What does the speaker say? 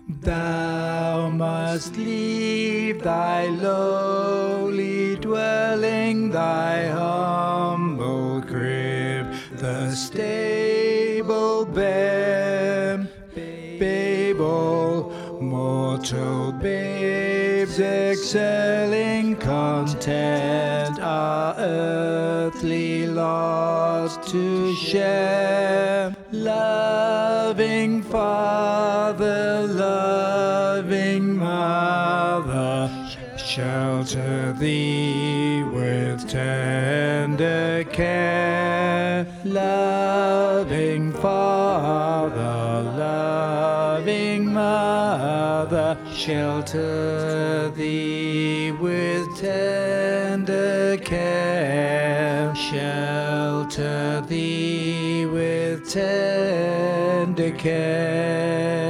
Thou must leave thy lowly dwelling, thy humble crib, the stable Babel, mortal babes excelling, content our earthly lot to share. Loving Father, loving Mother, shelter thee with tender care. Loving Father, loving Mother, shelter thee with tender care. Shelter thee with tender care.